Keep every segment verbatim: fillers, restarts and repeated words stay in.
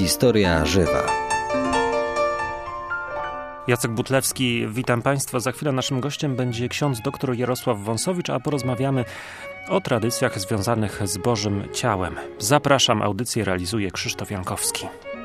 Historia żywa. Jacek Butlewski, witam Państwa. Za chwilę naszym gościem będzie ksiądz dr Jarosław Wąsowicz, a porozmawiamy o tradycjach związanych z Bożym Ciałem. Zapraszam, audycję realizuje Krzysztof Jankowski.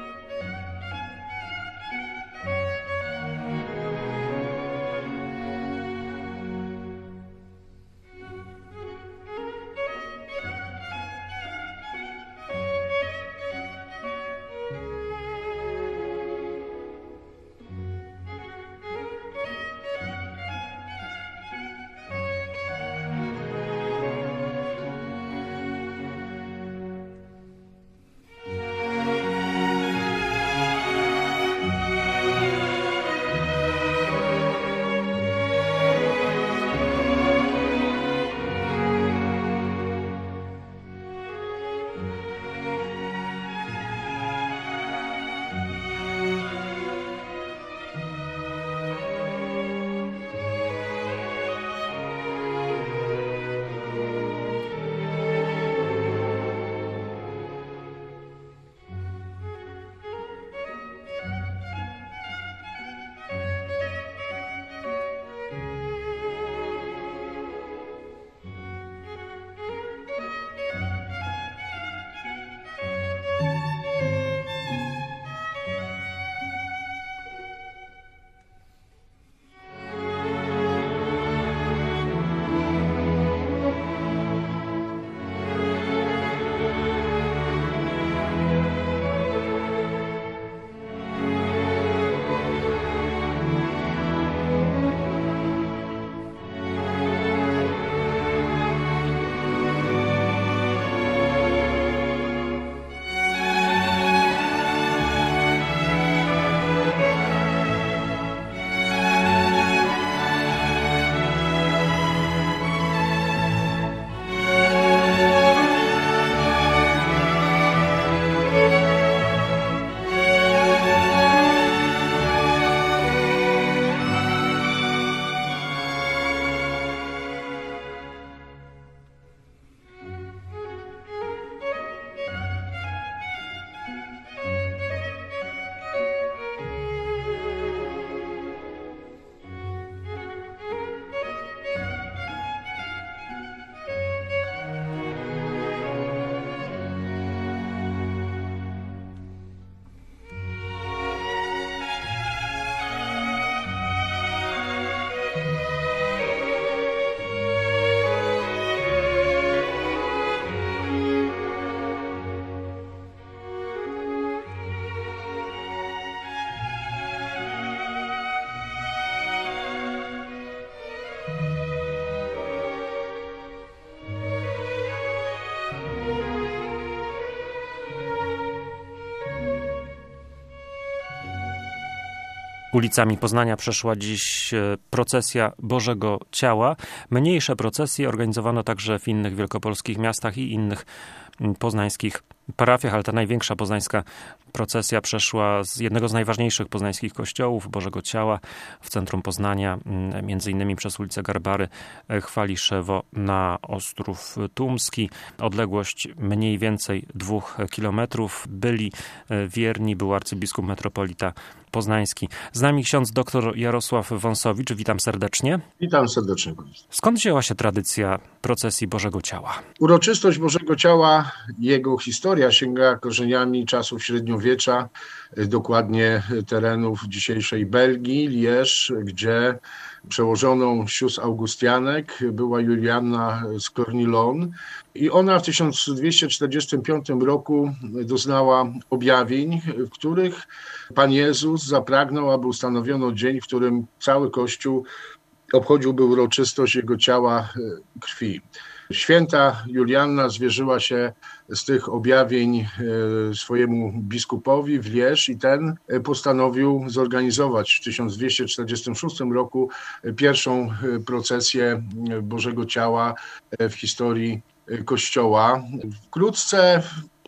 Ulicami Poznania przeszła dziś procesja Bożego Ciała. Mniejsze procesje organizowano także w innych wielkopolskich miastach i innych poznańskich parafiach, ale ta największa poznańska procesja przeszła z jednego z najważniejszych poznańskich kościołów Bożego Ciała w centrum Poznania, między innymi przez ulicę Garbary, Chwaliszewo na Ostrów Tumski. Odległość mniej więcej dwóch kilometrów. Byli wierni, był arcybiskup metropolita poznański. Z nami ksiądz dr Jarosław Wąsowicz. Witam serdecznie. Witam serdecznie. Skąd wzięła się tradycja procesji Bożego Ciała? Uroczystość Bożego Ciała, jego historia sięga korzeniami czasów średniowiecza, dokładnie terenów dzisiejszej Belgii, Liège, gdzie przełożoną sióstr augustianek była Julianna z Cornillon i ona w tysiąc dwieście czterdziestym piątym roku doznała objawień, w których Pan Jezus zapragnął, aby ustanowiono dzień, w którym cały Kościół obchodziłby uroczystość Jego ciała krwi. Święta Julianna zwierzyła się z tych objawień swojemu biskupowi w Liège i ten postanowił zorganizować w tysiąc dwieście czterdziestym szóstym roku pierwszą procesję Bożego Ciała w historii Kościoła. Wkrótce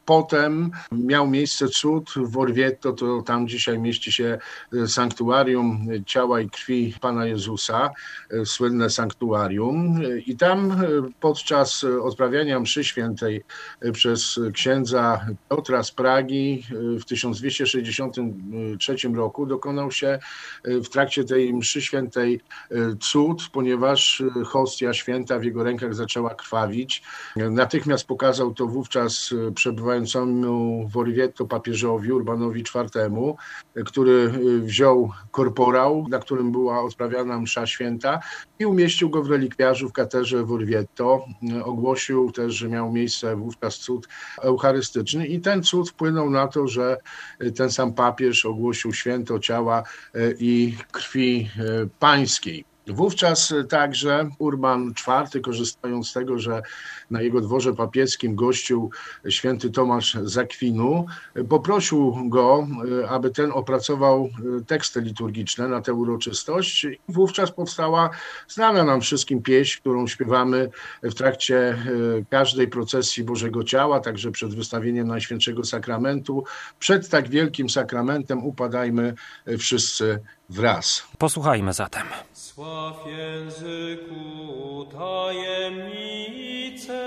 Potem miał miejsce cud w Orvieto, to tam dzisiaj mieści się sanktuarium ciała i krwi Pana Jezusa, słynne sanktuarium. I tam podczas odprawiania mszy świętej przez księdza Piotra z Pragi w tysiąc dwieście sześćdziesiątym trzecim roku dokonał się w trakcie tej mszy świętej cud, ponieważ hostia święta w jego rękach zaczęła krwawić. Natychmiast pokazał to wówczas przebywającemu w Orvieto papieżowi Urbanowi czwartemu, który wziął korporał, na którym była odprawiana msza święta i umieścił go w relikwiarzu w katedrze w Orvieto. Ogłosił też, że miał miejsce wówczas cud eucharystyczny i ten cud wpłynął na to, że ten sam papież ogłosił święto ciała i krwi pańskiej. Wówczas także Urban czwarty, korzystając z tego, że na jego dworze papieskim gościł święty Tomasz z Akwinu, poprosił go, aby ten opracował teksty liturgiczne na tę uroczystość. I wówczas powstała znana nam wszystkim pieśń, którą śpiewamy w trakcie każdej procesji Bożego Ciała, także przed wystawieniem Najświętszego Sakramentu. Przed tak wielkim sakramentem upadajmy wszyscy wraz. Posłuchajmy zatem. Sław języku tajemnice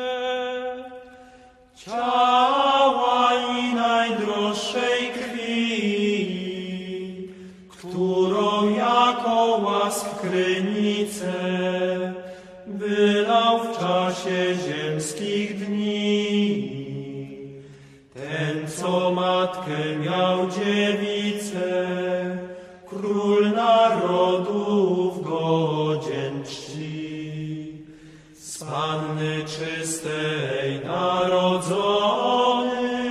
ciała i najdroższej krwi, którą jako łask krynicę wylał w czasie ziemskich dni. Ten, co matkę miał dziewicę, król narodów godzien czci. Z Panny czystej narodzony,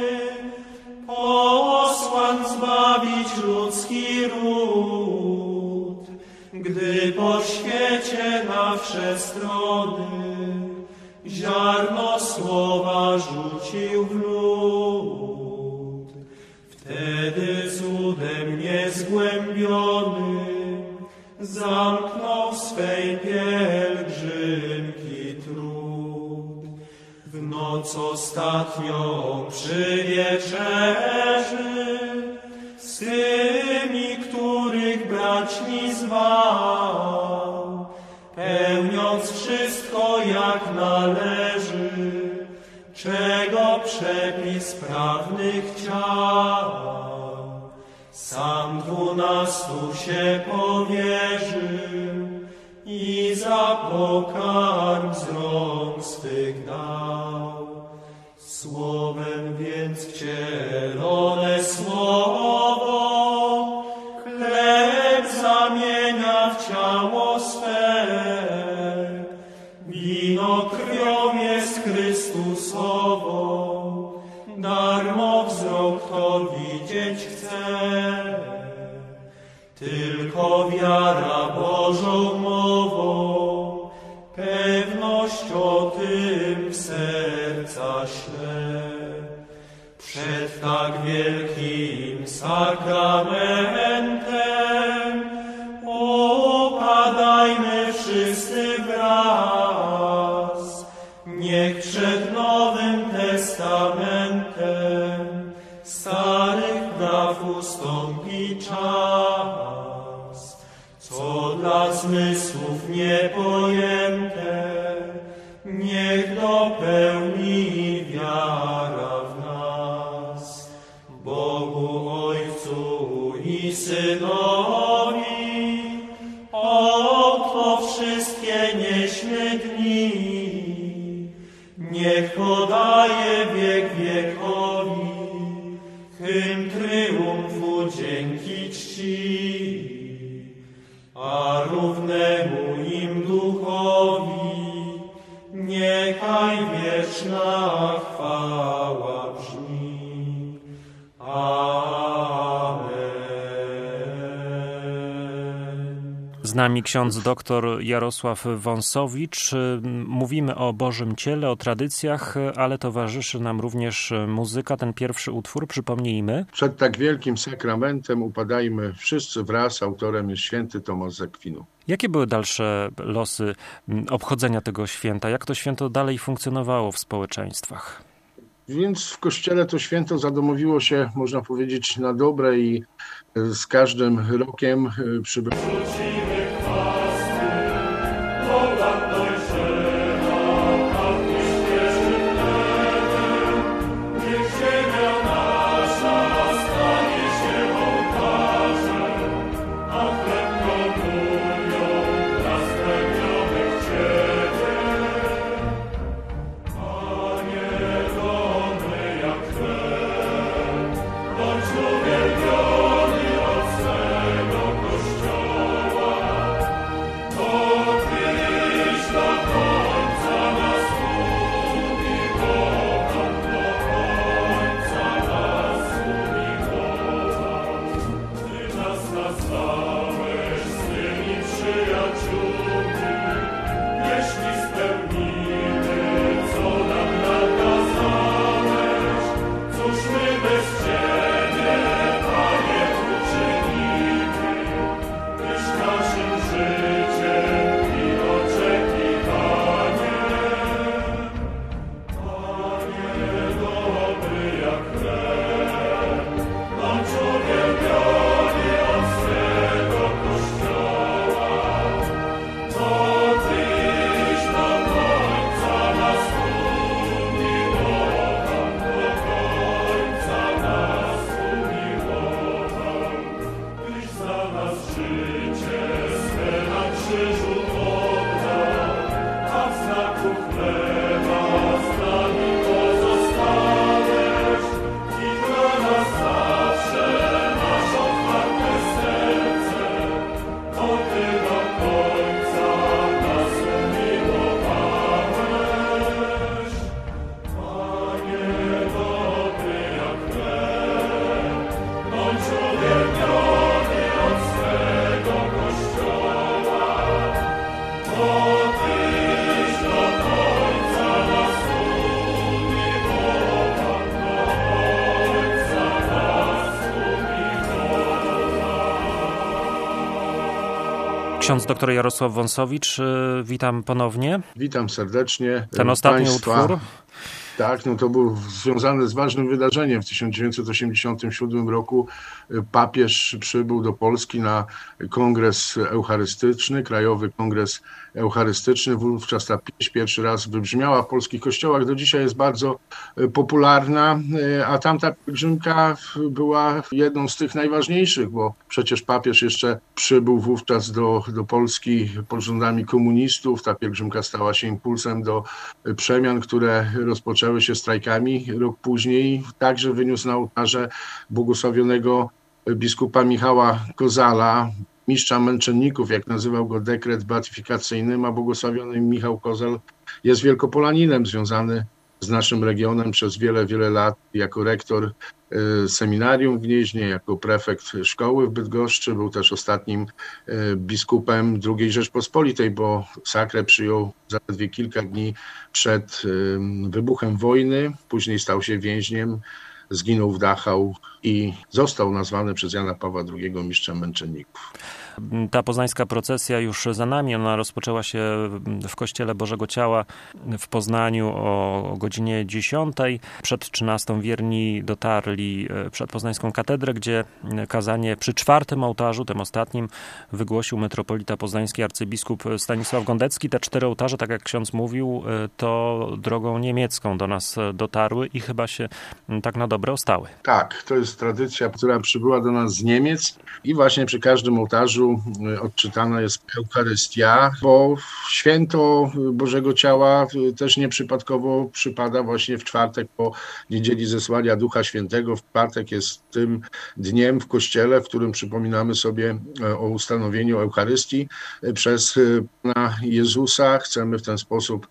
posłan zbawić ludzki ród, gdy po świecie na wsze strony ziarno słowa rzucił w lud. Wtedy cudem niezgłębiony zamknął swej pielgrzymki trud. W noc ostatnią przy wieczerzy z tymi, których braćmi zwał, pełniąc wszystko jak należy, czego przepis prawny chciał. Sam dwunastu się powierzył i za pokarm z rąk swych dał. Słowem więc wcielone słowo chleb zamienia w ciało swe. Wino krwią jest Chrystusową, darmo wzrok to widzieć chce. Tylko wiara Bożą mową pewność o tym w serca śle. Przed tak wielkim sakramentem upadajmy wszyscy wraz. Niech przed Nowym Testamentem starych praw ustąpi czas, co dla zmysłów niepojęte niech dopełni wiara w nas. Bogu Ojcu i Synowi oto wszystkie nieśmy dni. Niech podaje wiek wiekowi hymn tryumfu dzięki czci, a równemu im duchowi niechaj wieczna chwała brzmi. Amen. Z nami ksiądz doktor Jarosław Wąsowicz. Mówimy o Bożym Ciele, o tradycjach, ale towarzyszy nam również muzyka. Ten pierwszy utwór, przypomnijmy. Przed tak wielkim sakramentem upadajmy wszyscy wraz. Autorem jest święty Tomasz z Akwinu. Jakie były dalsze losy obchodzenia tego święta? Jak to święto dalej funkcjonowało w społeczeństwach? Więc w kościele to święto zadomowiło się, można powiedzieć, na dobre i z każdym rokiem przybywa. Ksiądz dr Jarosław Wąsowicz, witam ponownie. Witam serdecznie. Ten ostatni Państwa. utwór. Tak, no to był związany z ważnym wydarzeniem. W tysiąc dziewięćset osiemdziesiątym siódmym roku papież przybył do Polski na kongres eucharystyczny, Krajowy Kongres Eucharystyczny. Wówczas ta pieśń pierwszy raz wybrzmiała w polskich kościołach. Do dzisiaj jest bardzo popularna, a tamta pielgrzymka była jedną z tych najważniejszych, bo przecież papież jeszcze przybył wówczas do, do Polski pod rządami komunistów. Ta pielgrzymka stała się impulsem do przemian, które rozpoczęły się strajkami. Rok później także wyniósł na ołtarze błogosławionego biskupa Michała Kozala, mistrza męczenników, jak nazywał go dekret beatyfikacyjny, a błogosławiony Michał Kozal jest wielkopolaninem związany z naszym regionem przez wiele, wiele lat jako rektor seminarium w Gnieźnie, jako prefekt szkoły w Bydgoszczy. Był też ostatnim biskupem drugiej Rzeczpospolitej, bo sakrę przyjął zaledwie kilka dni przed wybuchem wojny. Później stał się więźniem, zginął w Dachau i został nazwany przez Jana Pawła drugiego mistrzem męczenników. Ta poznańska procesja już za nami. Ona rozpoczęła się w Kościele Bożego Ciała w Poznaniu o godzinie dziesiątej. Przed trzynastą wierni dotarli przed Poznańską Katedrę, gdzie kazanie przy czwartym ołtarzu, tym ostatnim, wygłosił metropolita poznański arcybiskup Stanisław Gondecki. Te cztery ołtarze, tak jak ksiądz mówił, to drogą niemiecką do nas dotarły i chyba się tak na dobre ostały. Tak, to jest tradycja, która przybyła do nas z Niemiec i właśnie przy każdym ołtarzu odczytana jest Eucharystia, bo święto Bożego Ciała też nieprzypadkowo przypada właśnie w czwartek po niedzieli zesłania Ducha Świętego. W czwartek jest tym dniem w Kościele, w którym przypominamy sobie o ustanowieniu Eucharystii przez Pana Jezusa. Chcemy w ten sposób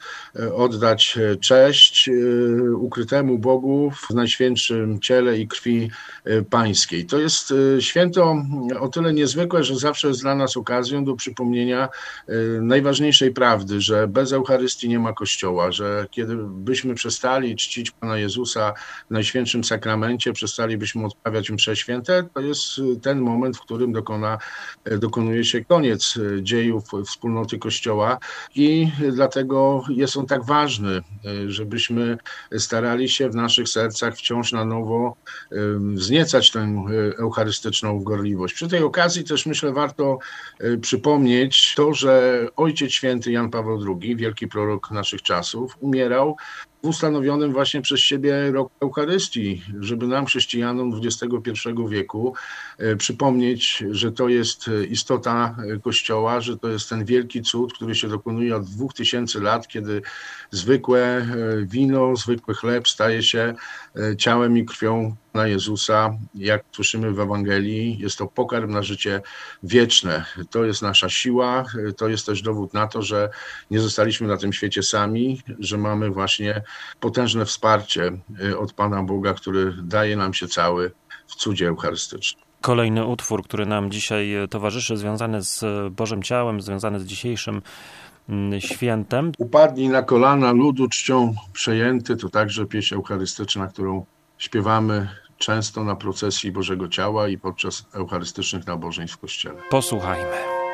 oddać cześć ukrytemu Bogu w Najświętszym Ciele i Krwi Pańskiej. To jest święto o tyle niezwykłe, że zawsze jest dla nas okazją do przypomnienia najważniejszej prawdy, że bez Eucharystii nie ma Kościoła, że kiedy byśmy przestali czcić Pana Jezusa w Najświętszym Sakramencie, przestalibyśmy odprawiać msze święte, to jest ten moment, w którym dokona, dokonuje się koniec dziejów wspólnoty Kościoła i dlatego jest on tak ważny, żebyśmy starali starali się w naszych sercach wciąż na nowo wzniecać tę eucharystyczną gorliwość. Przy tej okazji też myślę warto przypomnieć to, że Ojciec Święty Jan Paweł drugi, wielki prorok naszych czasów, umierał w ustanowionym właśnie przez siebie roku Eucharystii, żeby nam, chrześcijanom dwudziestego pierwszego wieku, przypomnieć, że to jest istota Kościoła, że to jest ten wielki cud, który się dokonuje od dwóch tysięcy lat, kiedy zwykłe wino, zwykły chleb staje się ciałem i krwią Pana Jezusa. Jak słyszymy w Ewangelii, jest to pokarm na życie wieczne. To jest nasza siła, to jest też dowód na to, że nie zostaliśmy na tym świecie sami, że mamy właśnie potężne wsparcie od Pana Boga, który daje nam się cały w cudzie eucharystycznym. Kolejny utwór, który nam dzisiaj towarzyszy, związany z Bożym Ciałem, związany z dzisiejszym świętem. Upadnij na kolana, ludu czcią przejęty, to także pieśń eucharystyczna, którą śpiewamy często na procesji Bożego Ciała i podczas eucharystycznych nabożeń w Kościele. Posłuchajmy.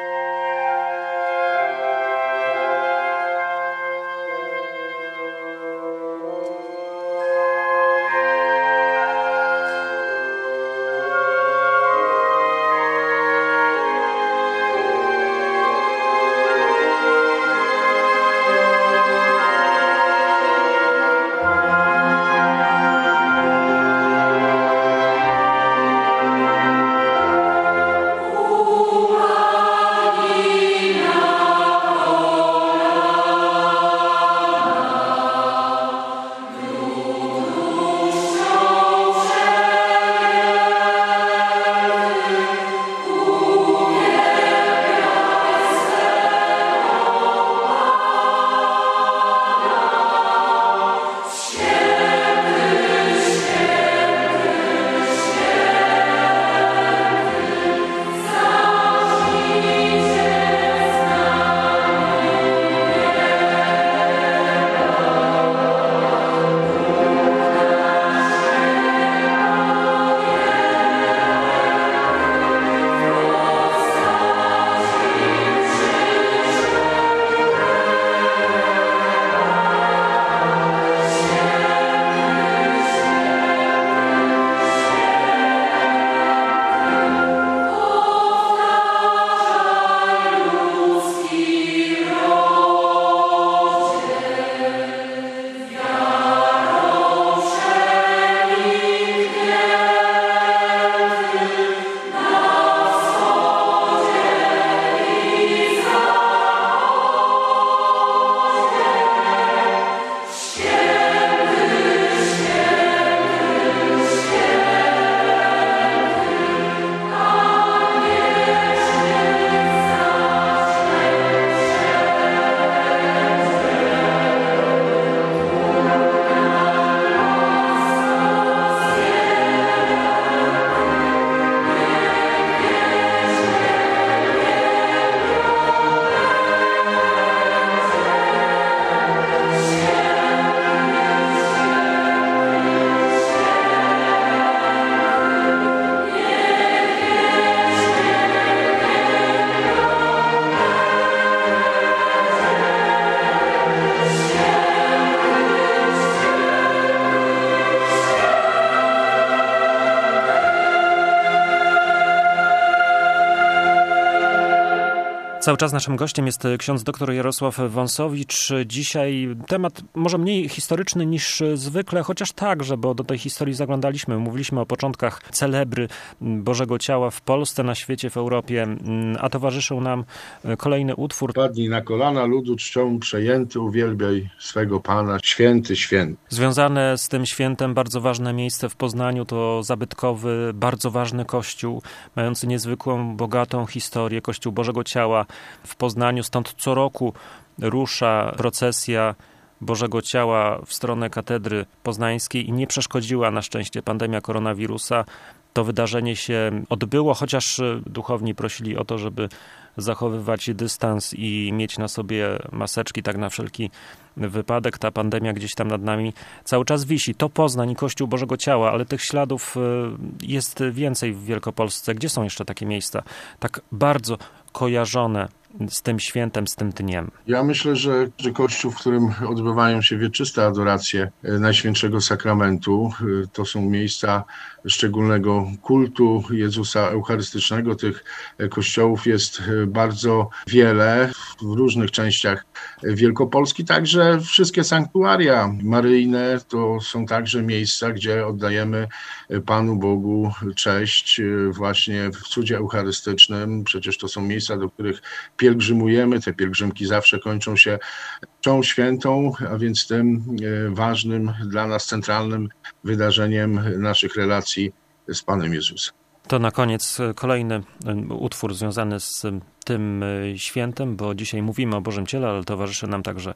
Cały czas naszym gościem jest ksiądz dr Jarosław Wąsowicz. Dzisiaj temat może mniej historyczny niż zwykle, chociaż także, bo do tej historii zaglądaliśmy. Mówiliśmy o początkach celebry Bożego Ciała w Polsce, na świecie, w Europie, a towarzyszył nam kolejny utwór. Padnij na kolana, ludu czcią przejęty, uwielbiaj swego Pana, święty, święty. Związane z tym świętem bardzo ważne miejsce w Poznaniu to zabytkowy, bardzo ważny kościół, mający niezwykłą, bogatą historię, Kościół Bożego Ciała w Poznaniu. Stąd co roku rusza procesja Bożego Ciała w stronę katedry poznańskiej i nie przeszkodziła na szczęście pandemia koronawirusa. To wydarzenie się odbyło, chociaż duchowni prosili o to, żeby zachowywać dystans i mieć na sobie maseczki, tak na wszelki wypadek. Ta pandemia gdzieś tam nad nami cały czas wisi. To Poznań i Kościół Bożego Ciała, ale tych śladów jest więcej w Wielkopolsce. Gdzie są jeszcze takie miejsca tak bardzo kojarzone z tym świętem, z tym dniem? Ja myślę, że, że Kościół, w którym odbywają się wieczyste adoracje Najświętszego Sakramentu, to są miejsca szczególnego kultu Jezusa Eucharystycznego. Tych kościołów jest bardzo wiele w różnych częściach Wielkopolski. Także wszystkie sanktuaria maryjne to są także miejsca, gdzie oddajemy Panu Bogu cześć właśnie w cudzie eucharystycznym. Przecież to są miejsca, do których pielgrzymujemy. Te pielgrzymki zawsze kończą się mszą świętą, a więc tym ważnym dla nas centralnym wydarzeniem naszych relacji z Panem Jezusem. To na koniec kolejny utwór związany z tym świętem, bo dzisiaj mówimy o Bożym Ciele, ale towarzyszy nam także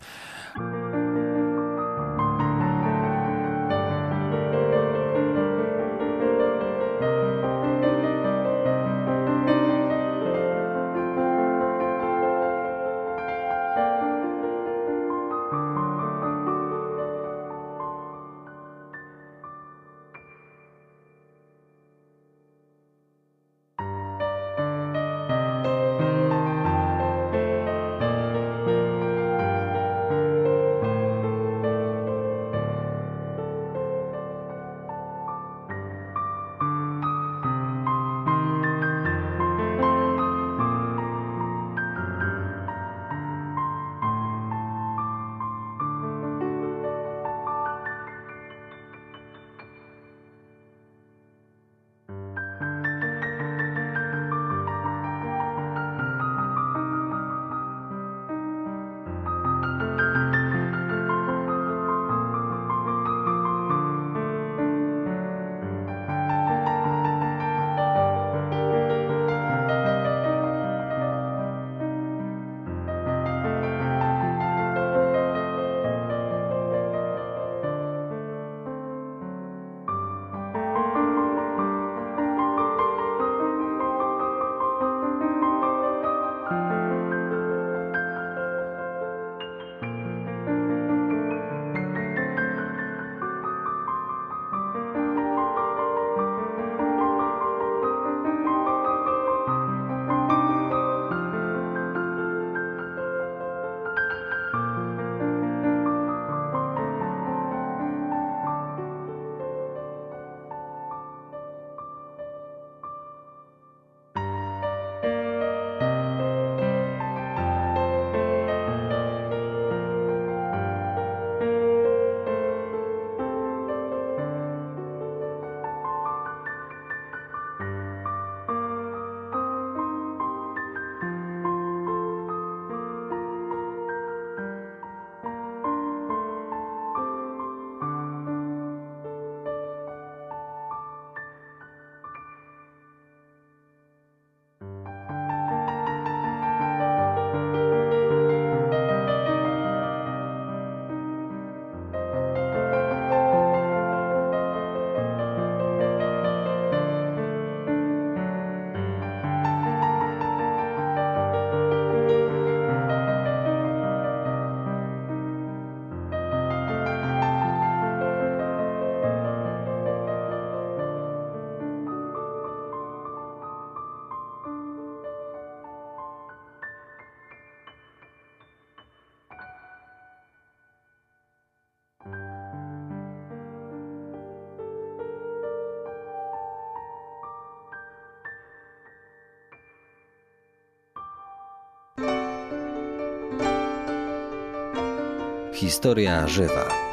Historia żywa.